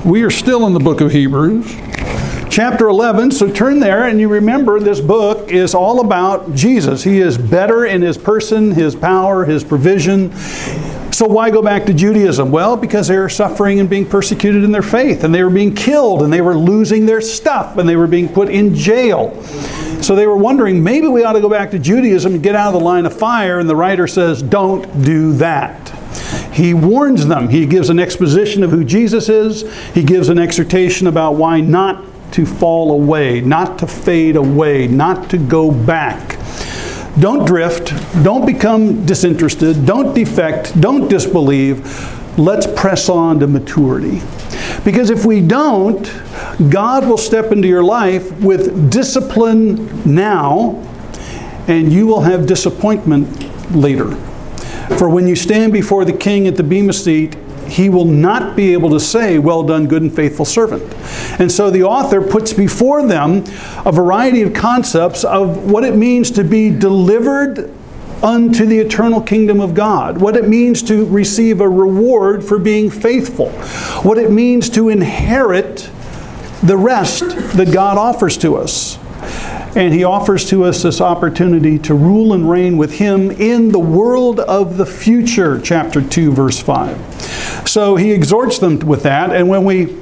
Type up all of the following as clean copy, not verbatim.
We are still in the book of Hebrews, chapter 11. So turn there, and you remember this book is all about Jesus. He is better in His person, His power, His provision. So why go back to Judaism? Well, because they were suffering and being persecuted in their faith, and they were being killed, and they were losing their stuff, and they were being put in jail. So they were wondering, maybe we ought to go back to Judaism and get out of the line of fire, and the writer says, don't do that. He warns them. He gives an exposition of who Jesus is. He gives an exhortation about why not to fall away, not to fade away, not to go back. Don't drift. Don't become disinterested. Don't defect. Don't disbelieve. Let's press on to maturity. Because if we don't, God will step into your life with discipline now, and you will have disappointment later. For when you stand before the King at the Bema seat, He will not be able to say, well done, good and faithful servant. And so the author puts before them a variety of concepts of what it means to be delivered unto the eternal kingdom of God, what it means to receive a reward for being faithful, what it means to inherit the rest that God offers to us. And He offers to us this opportunity to rule and reign with Him in the world of the future, chapter 2, verse 5. So he exhorts them with that, and when we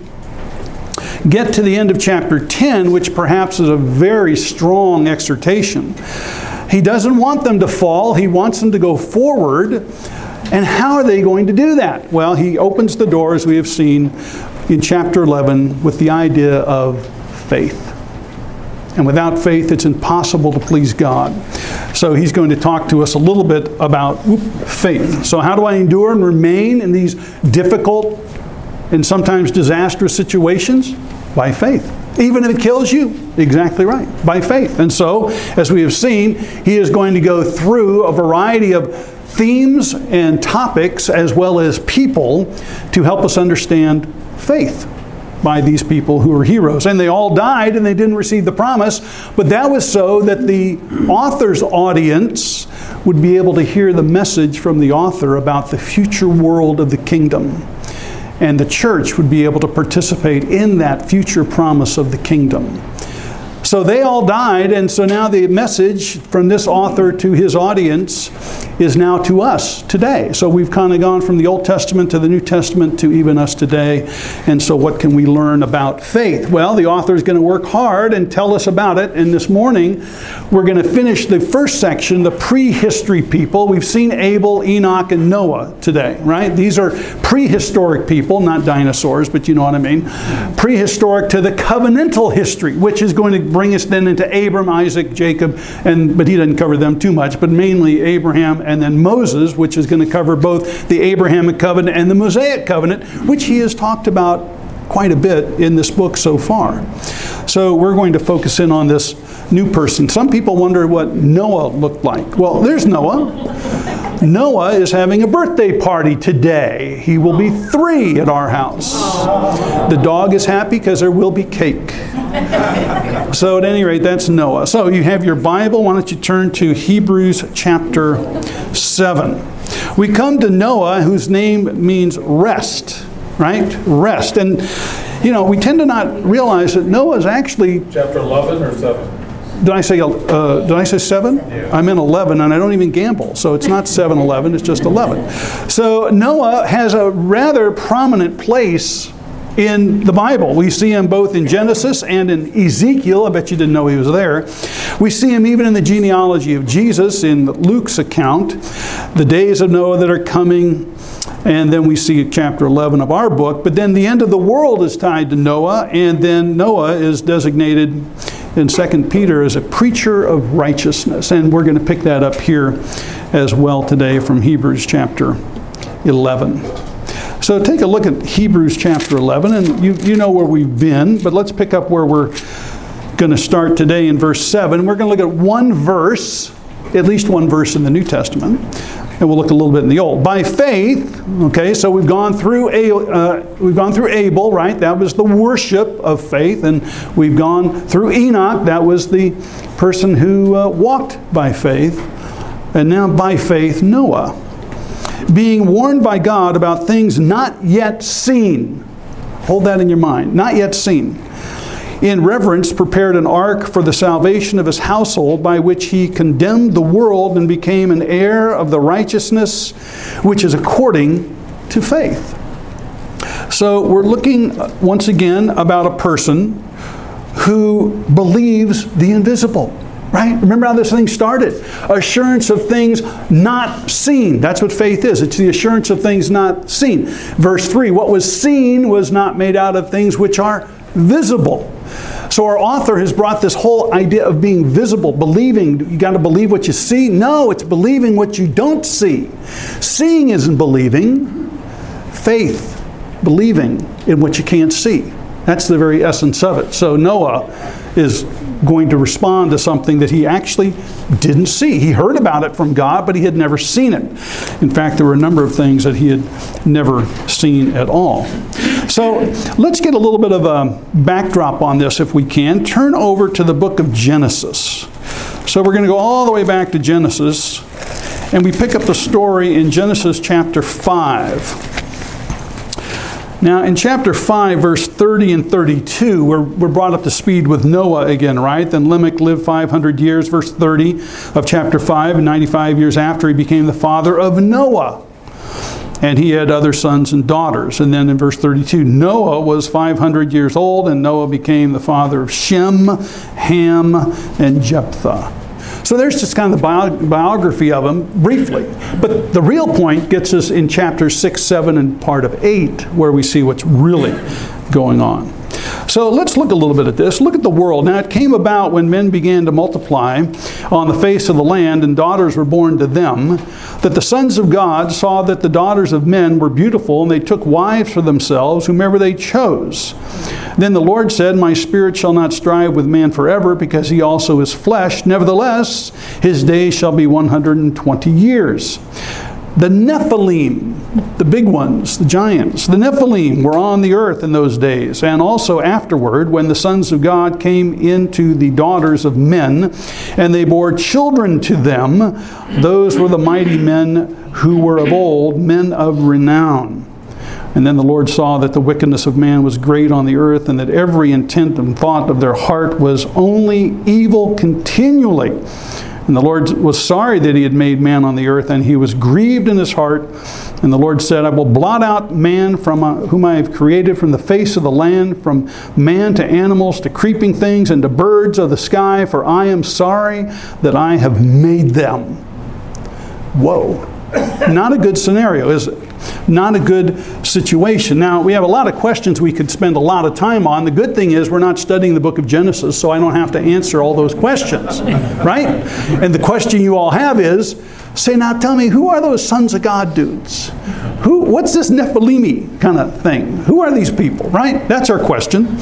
get to the end of chapter 10, which perhaps is a very strong exhortation, he doesn't want them to fall, he wants them to go forward. And how are they going to do that? Well, he opens the door, as we have seen in chapter 11, with the idea of faith. And without faith, it's impossible to please God. So he's going to talk to us a little bit about faith. So how do I endure and remain in these difficult and sometimes disastrous situations? By faith. Even if it kills you, exactly right, by faith. And so, as we have seen, he is going to go through a variety of themes and topics as well as people to help us understand faith by these people who are heroes. And they all died and they didn't receive the promise, but that was so that the author's audience would be able to hear the message from the author about the future world of the kingdom. And the church would be able to participate in that future promise of the kingdom. So they all died, and so now the message from this author to his audience is now to us today. So we've kind of gone from the Old Testament to the New Testament to even us today. And so what can we learn about faith? Well, the author is going to work hard and tell us about it. And this morning, we're going to finish the first section, the prehistory people. We've seen Abel, Enoch, and Noah today, right? These are prehistoric people, not dinosaurs, but you know what I mean. Prehistoric to the covenantal history, which is going to bring us then into Abram, Isaac, Jacob, but he doesn't cover them too much, but mainly Abraham and then Moses, which is going to cover both the Abrahamic covenant and the Mosaic covenant, which he has talked about quite a bit in this book so far. So we're going to focus in on this new person. Some people wonder what Noah looked like. Well, there's Noah. Noah is having a birthday party today. He will be 3 at our house. The dog is happy because there will be cake. So at any rate, that's Noah. So you have your Bible. Why don't you turn to Hebrews chapter 7. We come to Noah, whose name means rest, right? Rest. And, you know, we tend to not realize that Noah is actually... Chapter 11 or 7? Did I say 7? Yeah. I'm in 11, and I don't even gamble. So it's not 7-11, it's just 11. So Noah has a rather prominent place in the Bible. We see him both in Genesis and in Ezekiel. I bet you didn't know he was there. We see him even in the genealogy of Jesus in Luke's account, the days of Noah that are coming. And then we see chapter 11 of our book. But then the end of the world is tied to Noah, and then Noah is designated in 2 Peter as a preacher of righteousness. And we're going to pick that up here as well today from Hebrews chapter 11. So take a look at Hebrews chapter 11, and you know where we've been, but let's pick up where we're going to start today in verse 7. We're going to look at one verse, at least one verse in the New Testament, and we'll look a little bit in the Old. By faith, okay, so we've gone through Abel, right? That was the worship of faith, and we've gone through Enoch. That was the person who walked by faith, and now by faith Noah, being warned by God about things not yet seen. Hold that in your mind. Not yet seen. In reverence prepared an ark for the salvation of his household, by which he condemned the world and became an heir of the righteousness which is according to faith. So we're looking once again about a person who believes the invisible. Right? Remember how this thing started? Assurance of things not seen. That's what faith is. It's the assurance of things not seen. Verse 3, what was seen was not made out of things which are visible. So our author has brought this whole idea of being visible, believing. You got to believe what you see? No, it's believing what you don't see. Seeing isn't believing. Faith, believing in what you can't see. That's the very essence of it. So Noah is going to respond to something that he actually didn't see. He heard about it from God, but he had never seen it. In fact, there were a number of things that he had never seen at all. So let's get a little bit of a backdrop on this if we can. Turn over to the book of Genesis. So we're going to go all the way back to Genesis, and we pick up the story in Genesis chapter 5. Now, in chapter 5, verse 30 and 32, we're brought up to speed with Noah again, right? Then Lamech lived 500 years, verse 30 of chapter 5, and 95 years after he became the father of Noah. And he had other sons and daughters. And then in verse 32, Noah was 500 years old, and Noah became the father of Shem, Ham, and Jephthah. So there's just kind of the biography of them, briefly. But the real point gets us in chapters 6, 7, and part of 8, where we see what's really going on. So let's look a little bit at this. Look at the world. Now it came about when men began to multiply on the face of the land, and daughters were born to them, that the sons of God saw that the daughters of men were beautiful, and they took wives for themselves, whomever they chose. Then the Lord said, my spirit shall not strive with man forever, because he also is flesh. Nevertheless, his days shall be 120 years. The Nephilim, the big ones, the giants, the Nephilim were on the earth in those days, and also afterward, when the sons of God came into the daughters of men, and they bore children to them. Those were the mighty men who were of old, men of renown. And then the Lord saw that the wickedness of man was great on the earth, and that every intent and thought of their heart was only evil continually. And the Lord was sorry that he had made man on the earth, and he was grieved in his heart. And the Lord said, I will blot out man from whom I have created from the face of the land, from man to animals, to creeping things, and to birds of the sky, for I am sorry that I have made them. Whoa. Not a good scenario, is it? Not a good situation. Now, we have a lot of questions we could spend a lot of time on. The good thing is we're not studying the book of Genesis, so I don't have to answer all those questions, right? And the question you all have is, say, now tell me, who are those sons of God dudes? What's this Nephilim kind of thing? Who are these people, right? That's our question.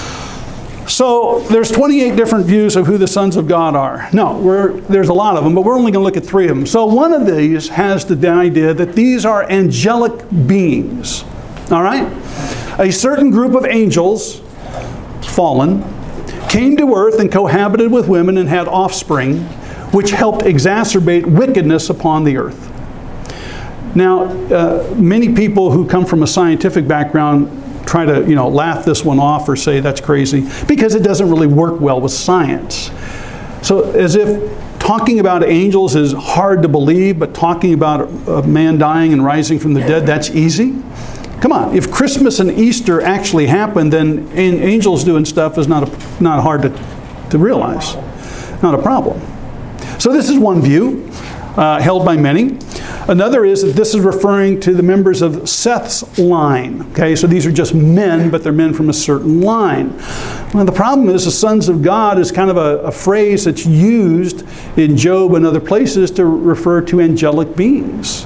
So there's 28 different views of who the sons of God are. No, there's a lot of them, but we're only going to look at 3 of them. So one of these has the idea that these are angelic beings. All right? A certain group of angels, fallen, came to earth and cohabited with women and had offspring, which helped exacerbate wickedness upon the earth. Now, many people who come from a scientific background try to, laugh this one off or say that's crazy, because it doesn't really work well with science. So as if talking about angels is hard to believe, but talking about a man dying and rising from the dead, that's easy. Come on, if Christmas and Easter actually happened, then angels doing stuff is not hard to realize. Not a problem. So this is one view held by many. Another is that this is referring to the members of Seth's line. Okay, so these are just men, but they're men from a certain line. Well, the problem is the sons of God is kind of a phrase that's used in Job and other places to refer to angelic beings.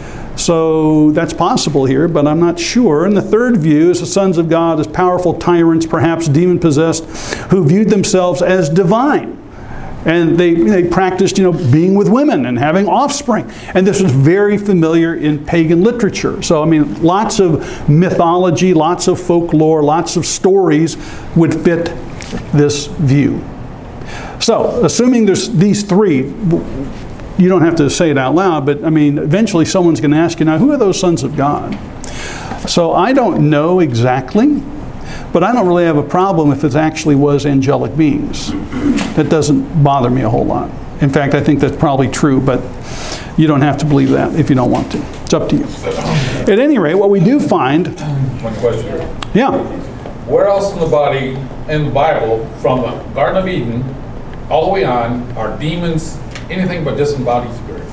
So that's possible here, but I'm not sure. And the third view is the sons of God as powerful tyrants, perhaps demon-possessed, who viewed themselves as divine. And they practiced, being with women and having offspring. And this was very familiar in pagan literature. So, lots of mythology, lots of folklore, lots of stories would fit this view. So, assuming there's these 3, You don't have to say it out loud, but I mean, eventually someone's going to ask you, now, who are those sons of God? So I don't know exactly, but I don't really have a problem if it actually was angelic beings. That doesn't bother me a whole lot. In fact, I think that's probably true, but you don't have to believe that if you don't want to. It's up to you. At any rate, what we do find... One question. Yeah. Where else in the body, in the Bible, from the Garden of Eden, all the way on, are demons anything but disembodied spirits?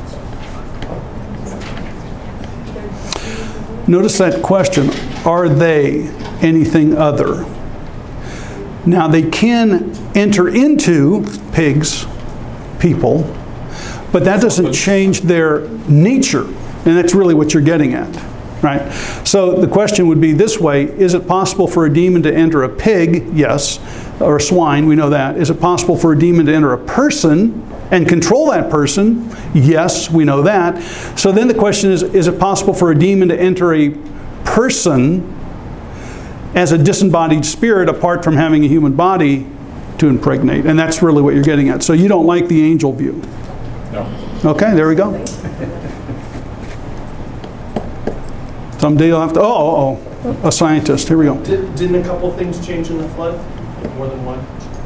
Notice that question, are they anything other? Now, they can enter into pigs, people, but that doesn't change their nature. And that's really what you're getting at, right? So the question would be this way: is it possible for a demon to enter a pig? Yes. Or a swine, we know that. Is it possible for a demon to enter a person and control that person? Yes, we know that. So then the question is it possible for a demon to enter a person as a disembodied spirit apart from having a human body to impregnate? And that's really what you're getting at. So you don't like the angel view? No. Okay, there we go. Someday you'll have to, a scientist. Here we go. Didn't a couple things change in the flood? More than one?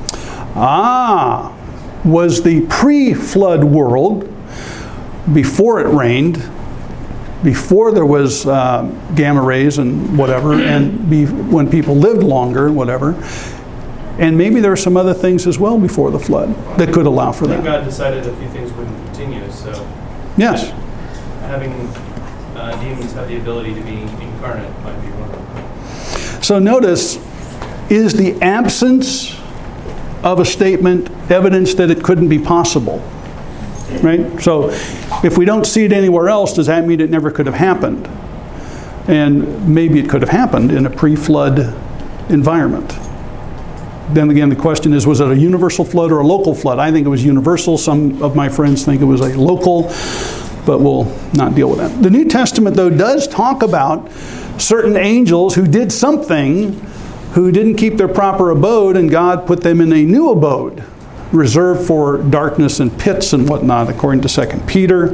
Was the pre-flood world, before it rained, before there was gamma rays and whatever, and when people lived longer and whatever. And maybe there were some other things as well before the flood that could allow for that. God decided a few things wouldn't continue, so yes, having demons have the ability to be incarnate might be one of them. So notice, is the absence of a statement evidence that it couldn't be possible? Right? So if we don't see it anywhere else, does that mean it never could have happened? And maybe it could have happened in a pre-flood environment. Then again, the question is, was it a universal flood or a local flood? I think it was universal. Some of my friends think it was a local, but we'll not deal with that. The New Testament, though, does talk about certain angels who did something, who didn't keep their proper abode, and God put them in a new abode, reserved for darkness and pits and whatnot, according to 2 Peter.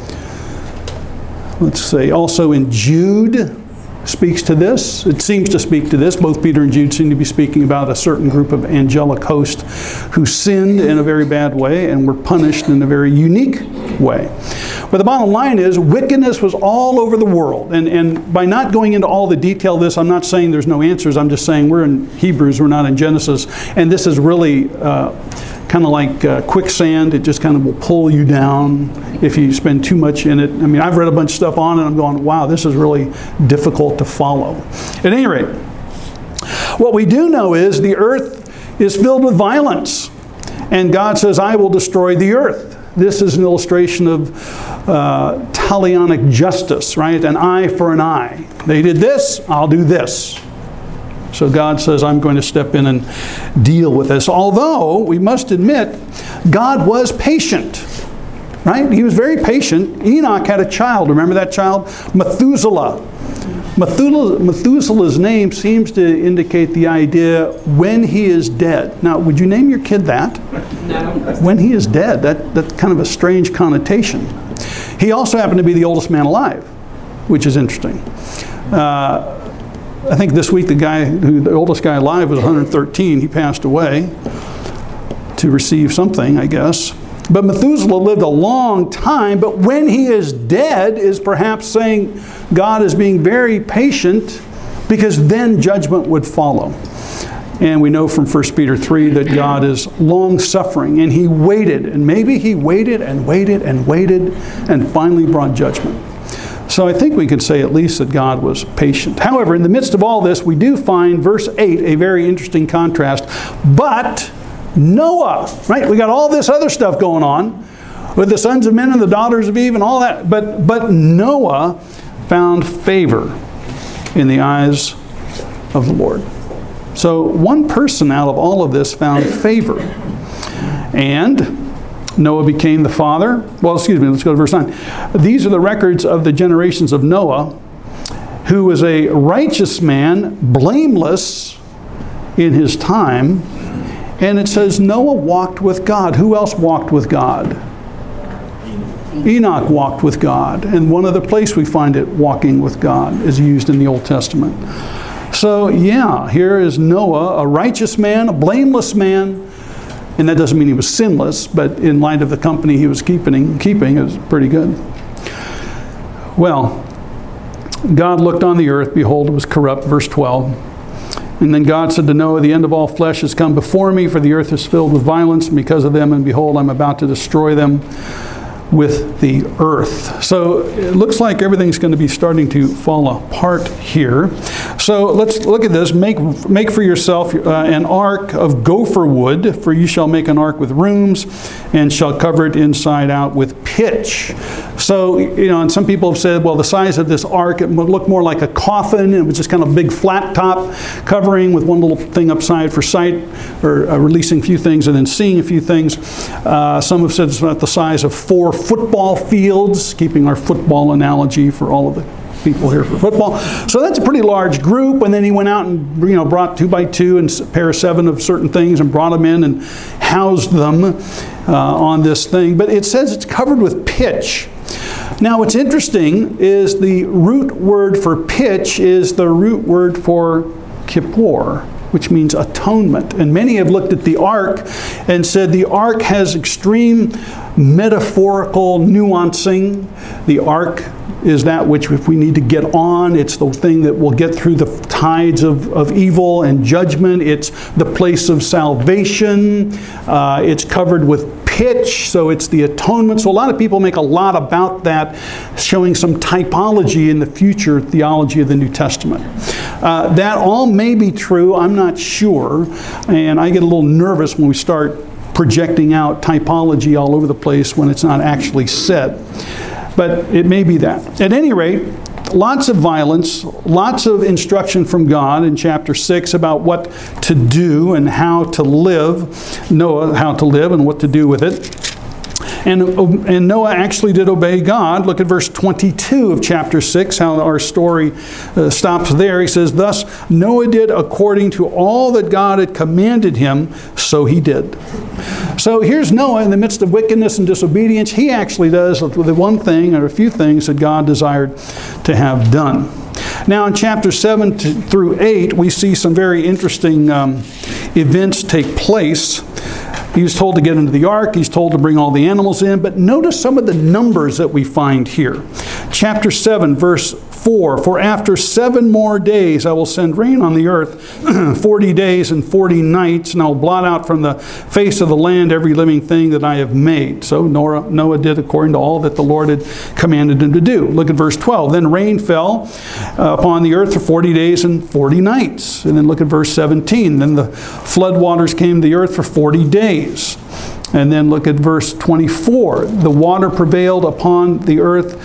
Let's say also in Jude speaks to this. It seems to speak to this. Both Peter and Jude seem to be speaking about a certain group of angelic host who sinned in a very bad way and were punished in a very unique way. But the bottom line is, wickedness was all over the world. And by not going into all the detail of this, I'm not saying there's no answers. I'm just saying we're in Hebrews, we're not in Genesis. And this is really kind of like quicksand. It just kind of will pull you down if you spend too much in it. I mean, I've read a bunch of stuff on it, and I'm going, wow, this is really difficult to follow. At any rate, what we do know is the earth is filled with violence. And God says, I will destroy the earth. This is an illustration of Talionic justice, right? An eye for an eye. They did this, I'll do this. So God says, I'm going to step in and deal with this. Although, we must admit, God was patient, right? He was very patient. Enoch had a child. Remember that child? Methuselah. Methuselah's name seems to indicate the idea when he is dead. Now, would you name your kid that? No. When he is dead, that's kind of a strange connotation. He also happened to be the oldest man alive, which is interesting. I think this week the oldest guy alive was 113. He passed away to receive something, I guess. But Methuselah lived a long time, but when he is dead is perhaps saying God is being very patient, because then judgment would follow. And we know from 1 Peter 3 that God is long-suffering, and he waited, and maybe he waited and waited and waited and finally brought judgment. So I think we could say at least that God was patient. However, in the midst of all this, we do find verse 8 a very interesting contrast. But Noah, right? We got all this other stuff going on with the sons of men and the daughters of Eve and all that. But Noah found favor in the eyes of the Lord. So one person out of all of this found favor. And Noah became the father. Well, excuse me, let's go to verse 9. These are the records of the generations of Noah, who was a righteous man, blameless in his time. And it says Noah walked with God. Who else walked with God? Enoch walked with God. And one other place we find it, walking with God, is used in the Old Testament. So yeah, here is Noah, a righteous man, a blameless man. And that doesn't mean he was sinless, but in light of the company he was keeping, it was pretty good. Well, God looked on the earth, behold, it was corrupt, verse 12. And then God said to Noah, the end of all flesh has come before me, for the earth is filled with violence, and because of them, and behold, I'm about to destroy them with the earth. So it looks like everything's going to be starting to fall apart here. So let's look at this. Make for yourself an ark of gopher wood, for you shall make an ark with rooms, and shall cover it inside out with pitch. So, and some people have said, well, the size of this ark, it would look more like a coffin. It was just kind of a big flat top covering with one little thing upside for sight, or releasing a few things and then seeing a few things. Some have said it's about the size of 4 football fields, keeping our football analogy for all of the people here for football. So that's a pretty large group. And then he went out and brought 2 by 2 and a pair of 7 of certain things and brought them in and housed them on this thing. But it says it's covered with pitch. Now what's interesting is the root word for pitch is the root word for kippur, which means atonement. And many have looked at the ark and said the ark has extreme metaphorical nuancing. The ark is that which, if we need to get on, it's the thing that will get through the tides of evil and judgment. It's the place of salvation. It's covered with pitch, so it's the atonement. So a lot of people make a lot about that, showing some typology in the future theology of the New Testament. That all may be true, I'm not sure, and I get a little nervous when we start projecting out typology all over the place when it's not actually said. But it may be that. At any rate, lots of violence, lots of instruction from God in chapter 6 about what to do and how to live, Noah, how to live and what to do with it. And Noah actually did obey God. Look at verse 22 of chapter 6, how our story stops there. He says, thus Noah did according to all that God had commanded him, so he did. So here's Noah in the midst of wickedness and disobedience. He actually does the one thing or a few things that God desired to have done. Now in chapter 7 through 8, we see some very interesting events take place. He was told to get into the ark. He's told to bring all the animals in. But notice some of the numbers that we find here. Chapter 7, verse 4. For after 7 more days I will send rain on the earth, 40 days and 40 nights, and I will blot out from the face of the land every living thing that I have made. So Noah did according to all that the Lord had commanded him to do. Look at verse 12. Then rain fell upon the earth for 40 days and 40 nights. And then look at verse 17. Then the flood waters came to the earth for 40 days. And then look at verse 24. The water prevailed upon the earth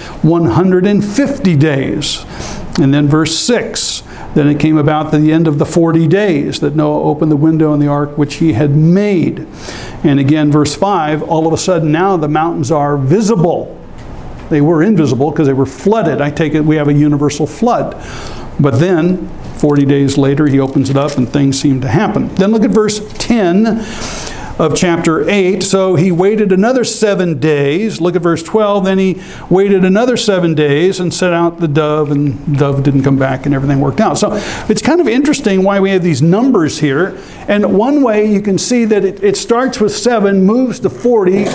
150 days. And then verse 6. Then it came about the end of the 40 days that Noah opened the window in the ark which he had made. And again, verse 5, all of a sudden now the mountains are visible. They were invisible because they were flooded. I take it we have a universal flood. But then, 40 days later, he opens it up and things seem to happen. Then look at verse 10 of chapter 8. So he waited another 7 days. Look at verse 12. Then he waited another 7 days and sent out the dove, and the dove didn't come back and everything worked out. So it's kind of interesting why we have these numbers here. And one way you can see that it starts with 7, moves to 40,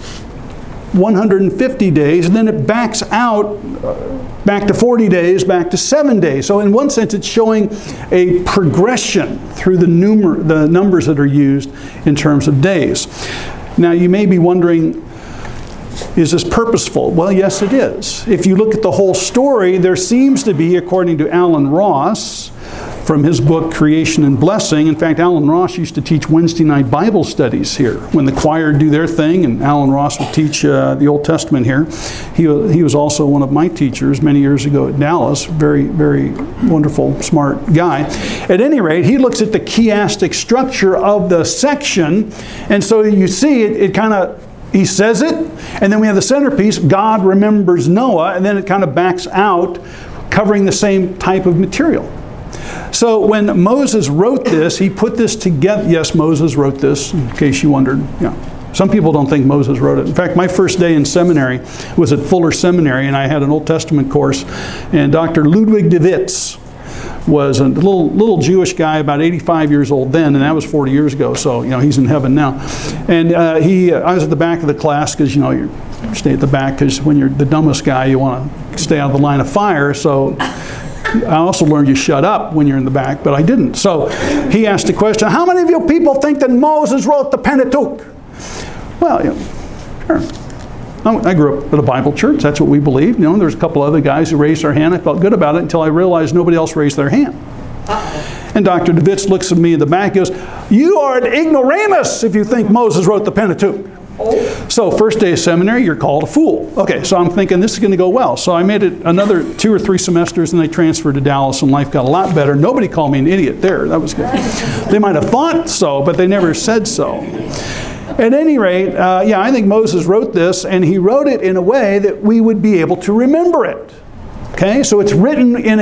150 days, and then it backs out back to 40 days, back to 7 days. So in one sense, it's showing a progression through the numbers that are used in terms of days. Now, you may be wondering, is this purposeful? Well, yes, it is. If you look at the whole story, there seems to be, according to Alan Ross, from his book, Creation and Blessing. In fact, Alan Ross used to teach Wednesday night Bible studies here. When the choir do their thing, and Alan Ross would teach the Old Testament here. He was also one of my teachers many years ago at Dallas. Very, very wonderful, smart guy. At any rate, he looks at the chiastic structure of the section, and so you see it kind of, he says it, and then we have the centerpiece, God remembers Noah, and then it kind of backs out, covering the same type of material. So when Moses wrote this, he put this together. Yes, Moses wrote this, in case you wondered. Yeah. Some people don't think Moses wrote it. In fact, my first day in seminary was at Fuller Seminary, and I had an Old Testament course, and Dr. Ludwig de Witz was a little Jewish guy, about 85 years old then, and that was 40 years ago, so he's in heaven now. And I was at the back of the class because you stay at the back because when you're the dumbest guy, you want to stay out of the line of fire. So I also learned you shut up when you're in the back, but I didn't. So he asked the question, how many of you people think that Moses wrote the Pentateuch? Well, sure. I grew up at a Bible church. That's what we believed. There's a couple other guys who raised their hand. I felt good about it until I realized nobody else raised their hand. And Dr. de Witz looks at me in the back and goes, you are an ignoramus if you think Moses wrote the Pentateuch. So first day of seminary, you're called a fool. Okay, so I'm thinking this is going to go well. So I made it another 2 or 3 semesters, and I transferred to Dallas, and life got a lot better. Nobody called me an idiot there. That was good. They might have thought so, but they never said so. At any rate, I think Moses wrote this, and he wrote it in a way that we would be able to remember it. Okay, so it's written in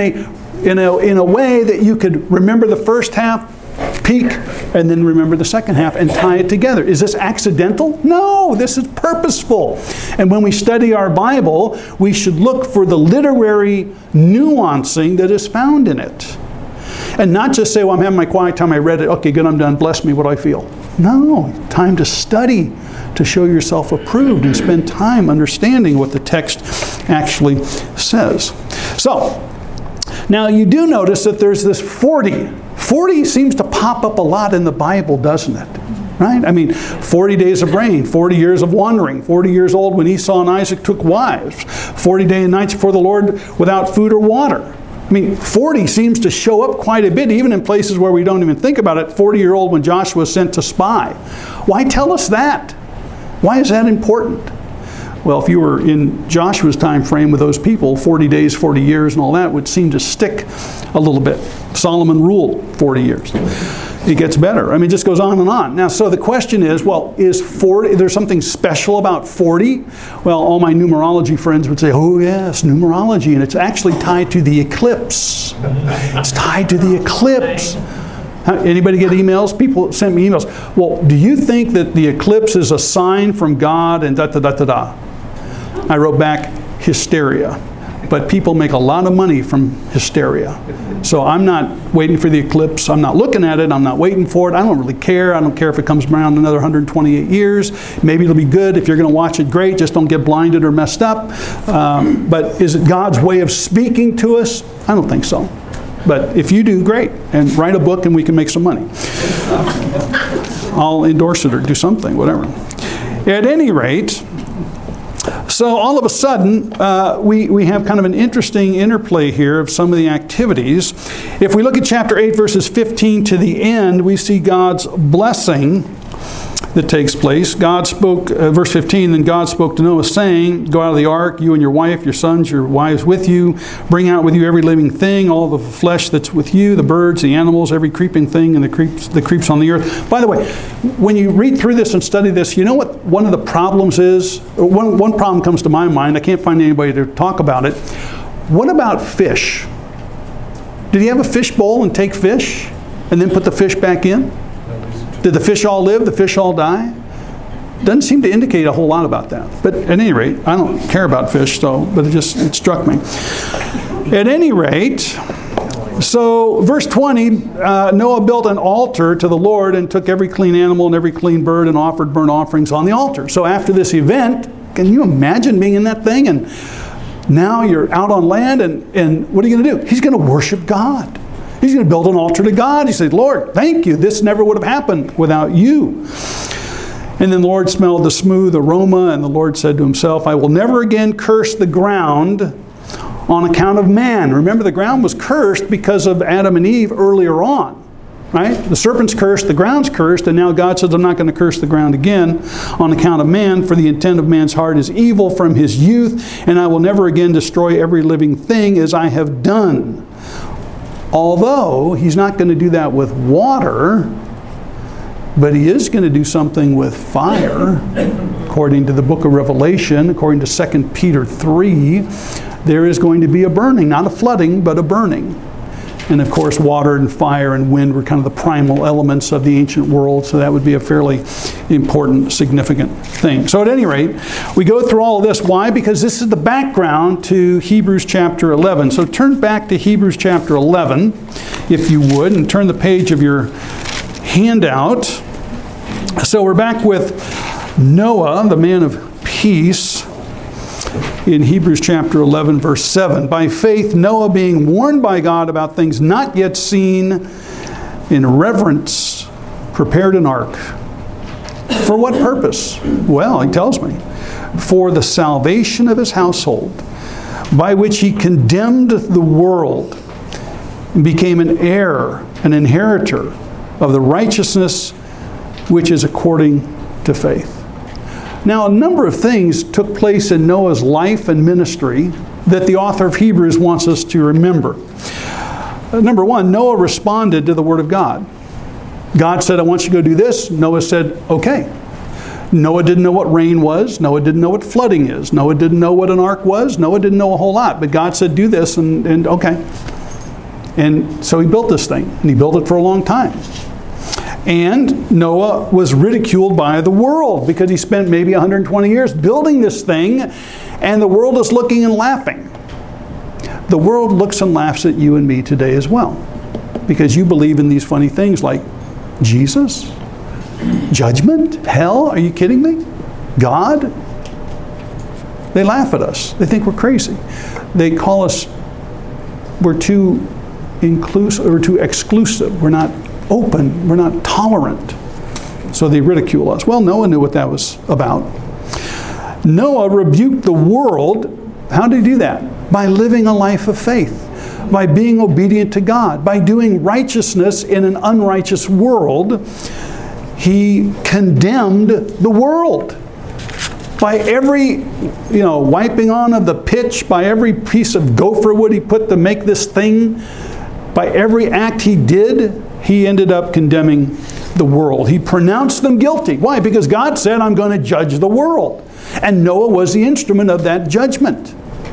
a way that you could remember the first half, peek, and then remember the second half and tie it together. Is this accidental? No, this is purposeful. And when we study our Bible, we should look for the literary nuancing that is found in it. And not just say, well, I'm having my quiet time, I read it, okay, good, I'm done, bless me, what do I feel? No, time to study, to show yourself approved and spend time understanding what the text actually says. So, now you do notice that there's this 40. 40 seems to pop up a lot in the Bible, doesn't it? Right? I mean, 40 days of rain, 40 years of wandering, 40 years old when Esau and Isaac took wives, 40 days and nights before the Lord without food or water. I mean, 40 seems to show up quite a bit, even in places where we don't even think about it. 40-year-old when Joshua was sent to spy. Why tell us that? Why is that important? Well, if you were in Joshua's time frame with those people, 40 days, 40 years, and all that would seem to stick a little bit. Solomon ruled 40 years. It gets better. I mean, it just goes on and on. Now, so the question is, well, is there something special about 40? Well, all my numerology friends would say, oh yes, numerology, and it's actually tied to the eclipse. It's tied to the eclipse. Anybody get emails? People send me emails. Well, do you think that the eclipse is a sign from God and da-da-da-da-da? I wrote back, hysteria. But people make a lot of money from hysteria. So I'm not waiting for the eclipse. I'm not looking at it. I'm not waiting for it. I don't really care. I don't care if it comes around another 128 years. Maybe it'll be good. If you're going to watch it, great. Just don't get blinded or messed up. But is it God's way of speaking to us? I don't think so. But if you do, great. And write a book and we can make some money. I'll endorse it or do something, whatever. At any rate, so all of a sudden, we have kind of an interesting interplay here of some of the activities. If we look at chapter 8, verses 15 to the end, we see God's blessing that takes place. God spoke, verse 15, then God spoke to Noah, saying, go out of the ark, you and your wife, your sons, your wives with you. Bring out with you every living thing, all the flesh that's with you, the birds, the animals, every creeping thing, and the creeps on the earth. By the way, when you read through this and study this, you know what one of the problems is? One problem comes to my mind. I can't find anybody to talk about it. What about fish? Did he have a fish bowl and take fish and then put the fish back in? Did the fish all live? The fish all die? Doesn't seem to indicate a whole lot about that. But at any rate, I don't care about fish, but it struck me. At any rate, so verse 20, Noah built an altar to the Lord and took every clean animal and every clean bird and offered burnt offerings on the altar. So after this event, can you imagine being in that thing? And now you're out on land, and what are you going to do? He's going to worship God. He's going to build an altar to God. He said, Lord, thank you. This never would have happened without you. And then the Lord smelled the smooth aroma, and the Lord said to himself, I will never again curse the ground on account of man. Remember, the ground was cursed because of Adam and Eve earlier on. Right? The serpent's cursed, the ground's cursed, and now God says, I'm not going to curse the ground again on account of man, for the intent of man's heart is evil from his youth, and I will never again destroy every living thing as I have done. Although he's not going to do that with water, but he is going to do something with fire. According to the book of Revelation, according to 2 Peter 3, there is going to be a burning, not a flooding, but a burning. And of course, water and fire and wind were kind of the primal elements of the ancient world, so that would be a fairly important, significant thing. So at any rate, we go through all of this. Why? Because this is the background to Hebrews chapter 11. So turn back to Hebrews chapter 11, if you would, and turn the page of your handout. So we're back with Noah, the man of peace, in Hebrews chapter 11, verse 7. By faith, Noah, being warned by God about things not yet seen, in reverence, prepared an ark. For what purpose? Well, he tells me, for the salvation of his household, by which he condemned the world and became an heir, an inheritor of the righteousness which is according to faith. Now, a number of things took place in Noah's life and ministry that the author of Hebrews wants us to remember. Number one, Noah responded to the Word of God. God said, I want you to go do this. Noah said, okay. Noah didn't know what rain was. Noah didn't know what flooding is. Noah didn't know what an ark was. Noah didn't know a whole lot. But God said, do this, and okay. And so he built this thing, and he built it for a long time. And Noah was ridiculed by the world because he spent maybe 120 years building this thing, and the world is looking and laughing. The world looks and laughs at you and me today as well, because you believe in these funny things like Jesus, judgment, hell, are you kidding me? God? They laugh at us. They think we're crazy. They call us, we're too inclusive or too exclusive. We're not open. We're not tolerant. So they ridicule us. Well, Noah knew what that was about. Noah rebuked the world. How did he do that? By living a life of faith, by being obedient to God, by doing righteousness in an unrighteous world. He condemned the world. By every, wiping on of the pitch, by every piece of gopher wood he put to make this thing, by every act he did, he ended up condemning the world. He pronounced them guilty. Why? Because God said, I'm going to judge the world. And Noah was the instrument of that judgment.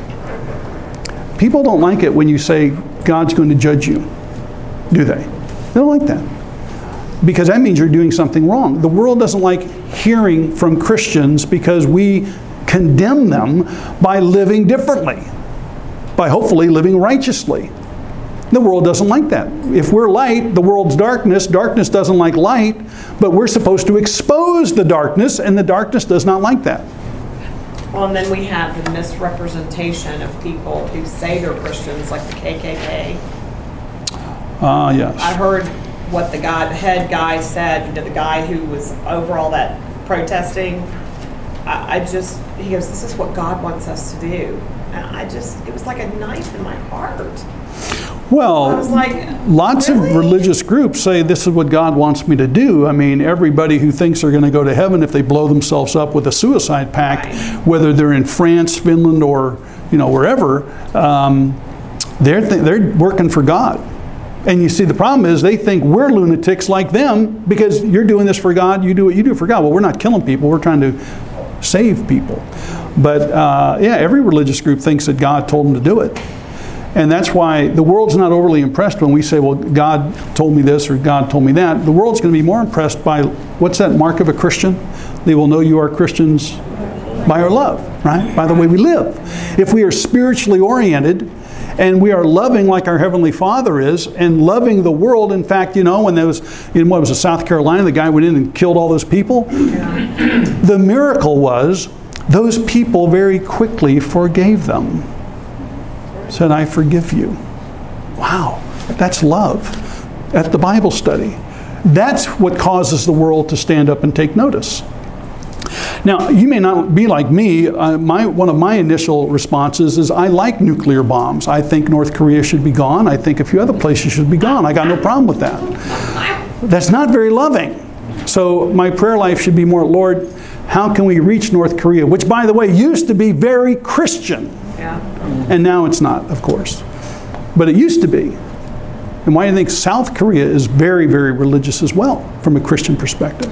People don't like it when you say God's going to judge you, do they? They don't like that. Because that means you're doing something wrong. The world doesn't like hearing from Christians because we condemn them by living differently, by hopefully living righteously. The world doesn't like that. If we're light, the world's darkness. Darkness doesn't like light, but we're supposed to expose the darkness, and the darkness does not like that. Well, and then we have the misrepresentation of people who say they're Christians, like the KKK. Yes. I heard what the head guy said, the guy who was over all that protesting. He goes, this is what God wants us to do. And it was like a knife in my heart. Well, I was like, lots really? of religious groups say this is what God wants me to do. I mean, everybody who thinks they're going to go to heaven if they blow themselves up with a suicide pact, right, whether they're in France, Finland, or wherever, they're working for God. And you see, the problem is they think we're lunatics like them because you're doing this for God, you do what you do for God. Well, we're not killing people, we're trying to save people. But every religious group thinks that God told them to do it. And that's why the world's not overly impressed when we say, well, God told me this or God told me that. The world's going to be more impressed by, what's that mark of a Christian? They will know you are Christians by our love, right? By the way we live. If we are spiritually oriented and we are loving like our Heavenly Father is and loving the world. In fact, when there was, what was it, South Carolina, the guy went in and killed all those people. The miracle was those people very quickly forgave them. Said, I forgive you. Wow, that's love at the Bible study. That's what causes the world to stand up and take notice. Now, you may not be like me. One of my initial responses is I like nuclear bombs. I think North Korea should be gone. I think a few other places should be gone. I got no problem with that. That's not very loving. So my prayer life should be more, Lord, how can we reach North Korea, which, by the way, used to be very Christian. Yeah. And now it's not, of course. But it used to be. And why do you think South Korea is very, very religious as well, from a Christian perspective?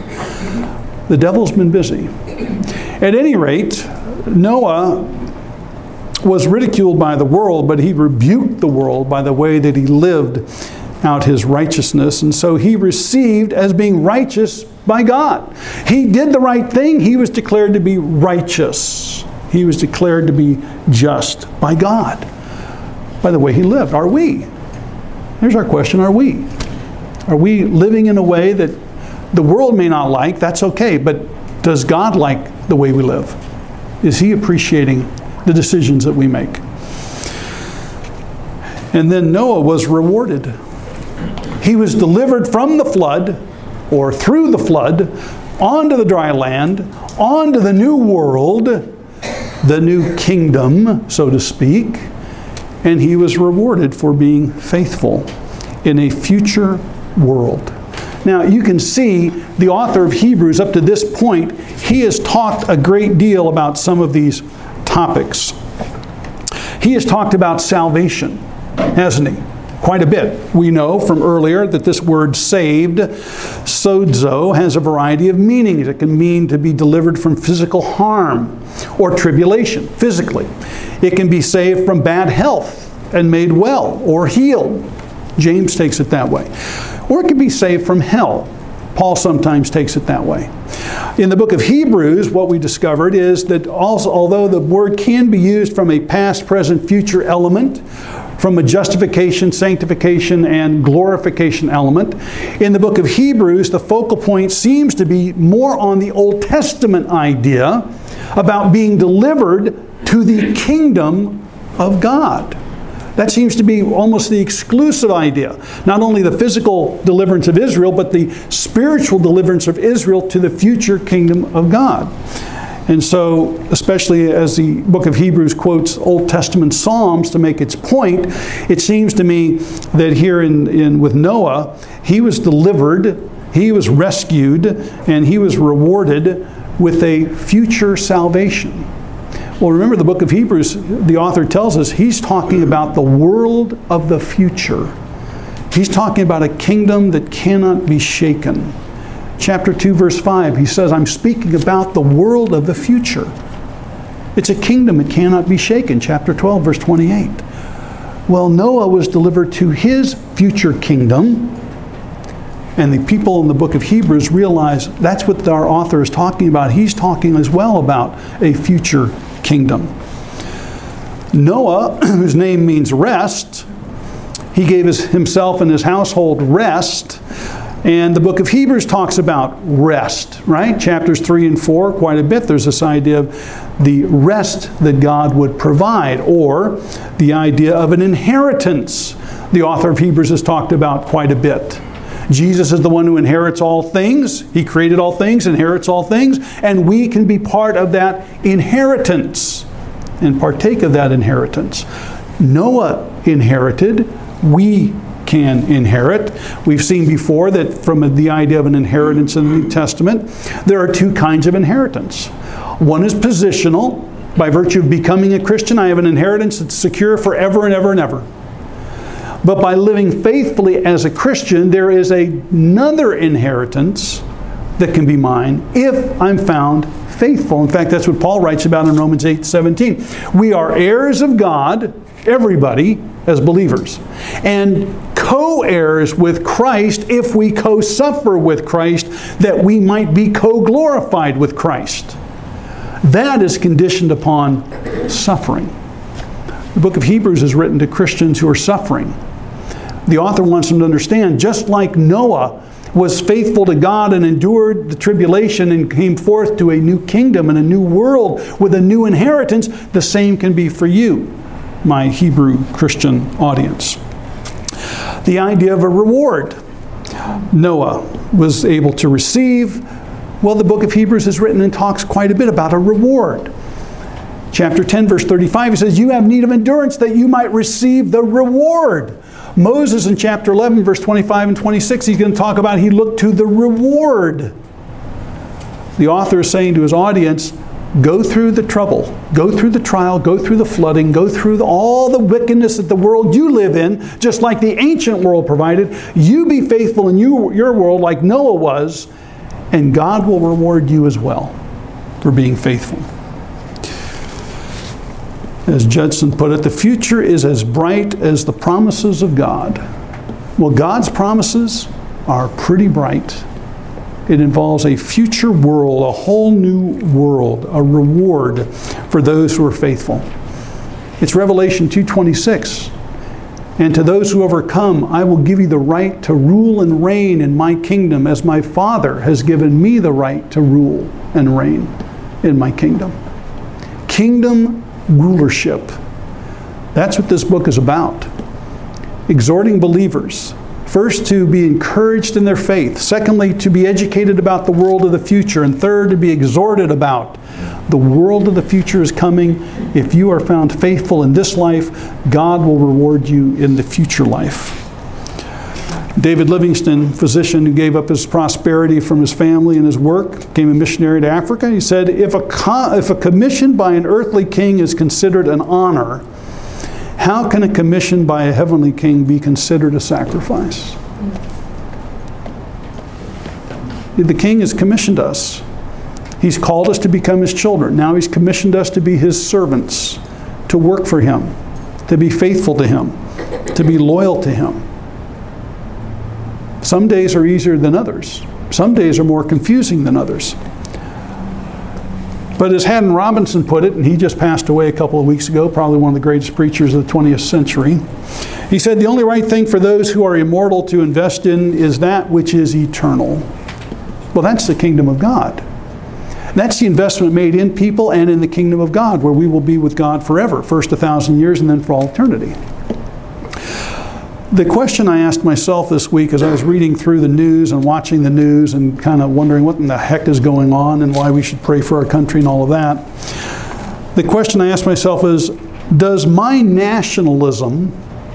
The devil's been busy. At any rate, Noah was ridiculed by the world, but he rebuked the world by the way that he lived out his righteousness. And so he received as being righteous by God. He did the right thing. He was declared to be righteous. He was declared to be just by God by the way he lived. Are we? Here's our question. Are we? Are we living in a way that the world may not like? That's okay. But does God like the way we live? Is he appreciating the decisions that we make? And then Noah was rewarded. He was delivered from the flood, or through the flood, onto the dry land, onto the new world, the new kingdom, so to speak, and he was rewarded for being faithful in a future world. Now, you can see the author of Hebrews up to this point, he has talked a great deal about some of these topics. He has talked about salvation, hasn't he? Quite a bit. We know from earlier that this word saved, sozo, has a variety of meanings. It can mean to be delivered from physical harm or tribulation, physically. It can be saved from bad health and made well or healed. James takes it that way. Or it can be saved from hell. Paul sometimes takes it that way. In the book of Hebrews, what we discovered is that also, although the word can be used from a past, present, future element, from a justification, sanctification, and glorification element, in the book of Hebrews, the focal point seems to be more on the Old Testament idea about being delivered to the kingdom of God. That seems to be almost the exclusive idea. Not only the physical deliverance of Israel, but the spiritual deliverance of Israel to the future kingdom of God. And so, especially as the book of Hebrews quotes Old Testament Psalms to make its point, it seems to me that here with Noah, he was delivered, he was rescued, and he was rewarded with a future salvation. Well, remember the book of Hebrews, the author tells us he's talking about the world of the future. He's talking about a kingdom that cannot be shaken. Chapter 2, verse 5, he says, I'm speaking about the world of the future. It's a kingdom that cannot be shaken. Chapter 12, verse 28. Well, Noah was delivered to his future kingdom, and the people in the book of Hebrews realize that's what our author is talking about. He's talking as well about a future kingdom. Noah, whose name means rest, he gave himself and his household rest. And the book of Hebrews talks about rest, right? Chapters 3 and 4, quite a bit. There's this idea of the rest that God would provide, or the idea of an inheritance. The author of Hebrews has talked about quite a bit. Jesus is the one who inherits all things. He created all things, inherits all things, and we can be part of that inheritance and partake of that inheritance. Noah inherited. We can inherit. We've seen before that from the idea of an inheritance in the New Testament, there are two kinds of inheritance. One is positional. By virtue of becoming a Christian, I have an inheritance that's secure forever and ever and ever. But by living faithfully as a Christian, there is another inheritance that can be mine if I'm found faithful. In fact, that's what Paul writes about in Romans 8:17. We are heirs of God, everybody, as believers, and co-heirs with Christ if we co-suffer with Christ, that we might be co-glorified with Christ. That is conditioned upon suffering. The book of Hebrews is written to Christians who are suffering. The author wants them to understand, just like Noah was faithful to God and endured the tribulation and came forth to a new kingdom and a new world with a new inheritance, the same can be for you, my Hebrew Christian audience. The idea of a reward Noah was able to receive. Well, the book of Hebrews is written and talks quite a bit about a reward. Chapter 10, verse 35, he says, you have need of endurance that you might receive the reward. Moses in chapter 11, verse 25 and 26, he's going to talk about he looked to the reward. The author is saying to his audience, go through the trouble, go through the trial, go through the flooding, go through all the wickedness that the world you live in, just like the ancient world provided. You be faithful in your world like Noah was, and God will reward you as well for being faithful. As Judson put it, the future is as bright as the promises of God. Well, God's promises are pretty bright. It involves a future world, a whole new world, a reward for those who are faithful. It's Revelation 2:26. And to those who overcome, I will give you the right to rule and reign in my kingdom, as my Father has given me the right to rule and reign in my kingdom. Kingdom rulership. That's what this book is about. Exhorting believers, first, to be encouraged in their faith. Secondly, to be educated about the world of the future. And third, to be exhorted about the world of the future is coming. If you are found faithful in this life, God will reward you in the future life. David Livingstone, physician who gave up his prosperity from his family and his work, became a missionary to Africa. He said, if a commission by an earthly king is considered an honor, how can a commission by a heavenly king be considered a sacrifice? The king has commissioned us. He's called us to become his children. Now he's commissioned us to be his servants, to work for him, to be faithful to him, to be loyal to him. Some days are easier than others. Some days are more confusing than others. But as Haddon Robinson put it, and he just passed away a couple of weeks ago, probably one of the greatest preachers of the 20th century, he said, the only right thing for those who are immortal to invest in is that which is eternal. Well, that's the kingdom of God. That's the investment made in people and in the kingdom of God, where we will be with God forever, first 1,000 years and then for all eternity. The question I asked myself this week as I was reading through the news and watching the news and kind of wondering what in the heck is going on and why we should pray for our country and all of that, the question I asked myself is, does my nationalism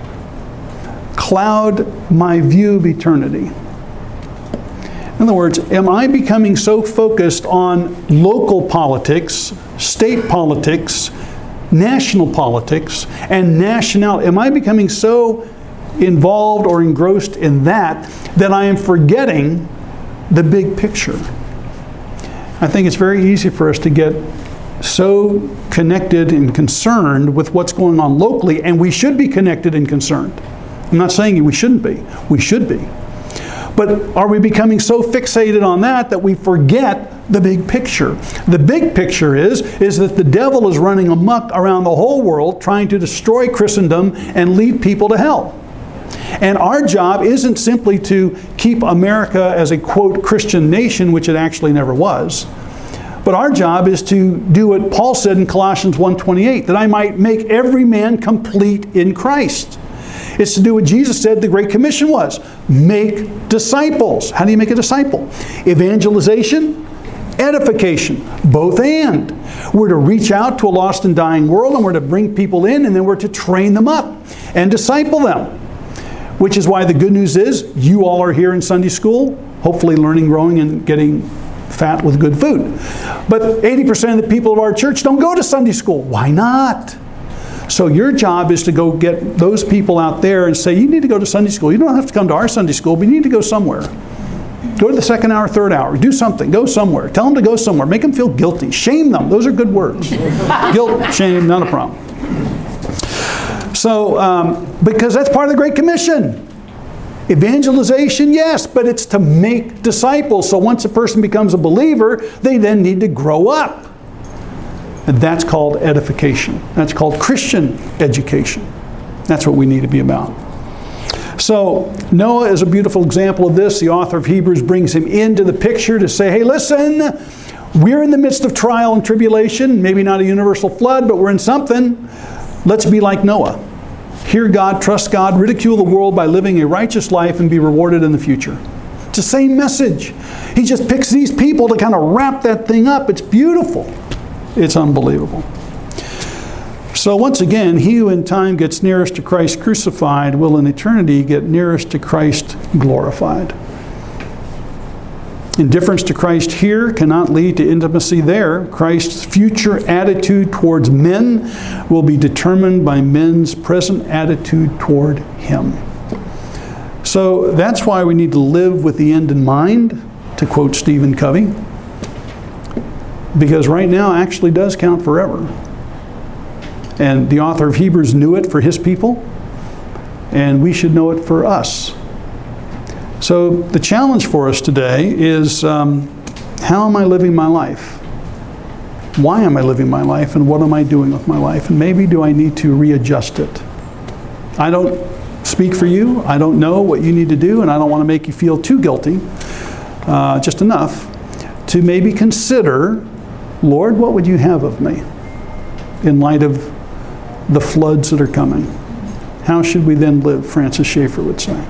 cloud my view of eternity? In other words, am I becoming so focused on local politics, state politics, national politics, and nationality? Am I becoming so involved or engrossed in that I am forgetting the big picture? I think it's very easy for us to get so connected and concerned with what's going on locally, and we should be connected and concerned. I'm not saying we shouldn't be. We should be. But are we becoming so fixated on that we forget the big picture? The big picture is that the devil is running amok around the whole world trying to destroy Christendom and lead people to hell. And our job isn't simply to keep America as a, quote, Christian nation, which it actually never was. But our job is to do what Paul said in Colossians 1:28, that I might make every man complete in Christ. It's to do what Jesus said the Great Commission was. Make disciples. How do you make a disciple? Evangelization, edification, both and. We're to reach out to a lost and dying world, and we're to bring people in, and then we're to train them up and disciple them. Which is why the good news is you all are here in Sunday school, hopefully learning, growing, and getting fat with good food. But 80% of the people of our church don't go to Sunday school. Why not? So your job is to go get those people out there and say, you need to go to Sunday school. You don't have to come to our Sunday school, but you need to go somewhere. Go to the second hour, third hour. Do something. Go somewhere. Tell them to go somewhere. Make them feel guilty. Shame them. Those are good words. Guilt, shame, not a problem. So, because that's part of the Great Commission. Evangelization, yes, but it's to make disciples. So once a person becomes a believer, they then need to grow up. And that's called edification. That's called Christian education. That's what we need to be about. So Noah is a beautiful example of this. The author of Hebrews brings him into the picture to say, hey, listen, we're in the midst of trial and tribulation. Maybe not a universal flood, but we're in something. Let's be like Noah. Hear God, trust God, ridicule the world by living a righteous life and be rewarded in the future. It's the same message. He just picks these people to kind of wrap that thing up. It's beautiful. It's unbelievable. So once again, he who in time gets nearest to Christ crucified will in eternity get nearest to Christ glorified. Indifference to Christ here cannot lead to intimacy there. Christ's future attitude towards men will be determined by men's present attitude toward him. So that's why we need to live with the end in mind, to quote Stephen Covey, because right now actually does count forever. And the author of Hebrews knew it for his people, and we should know it for us. So the challenge for us today is, how am I living my life? Why am I living my life, and what am I doing with my life? And maybe do I need to readjust it? I don't speak for you. I don't know what you need to do, and I don't want to make you feel too guilty, just enough to maybe consider, Lord, what would you have of me in light of the floods that are coming? How should we then live, Francis Schaeffer would say.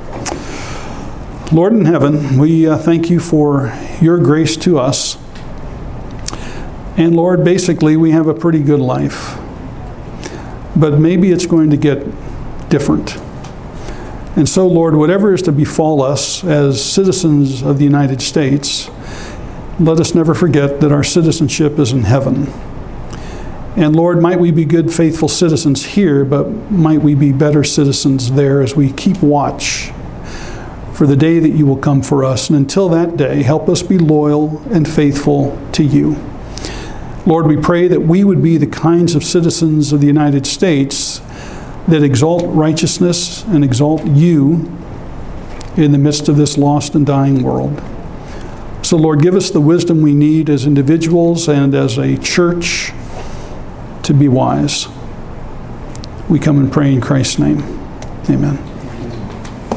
Lord in heaven, we thank you for your grace to us. And Lord, basically we have a pretty good life. But maybe it's going to get different. And so, Lord, whatever is to befall us as citizens of the United States, let us never forget that our citizenship is in heaven. And Lord, might we be good, faithful citizens here, but might we be better citizens there as we keep watch for the day that you will come for us. And until that day, help us be loyal and faithful to you. Lord, we pray that we would be the kinds of citizens of the United States that exalt righteousness and exalt you in the midst of this lost and dying world. So, Lord, give us the wisdom we need as individuals and as a church to be wise. We come and pray in Christ's name. Amen.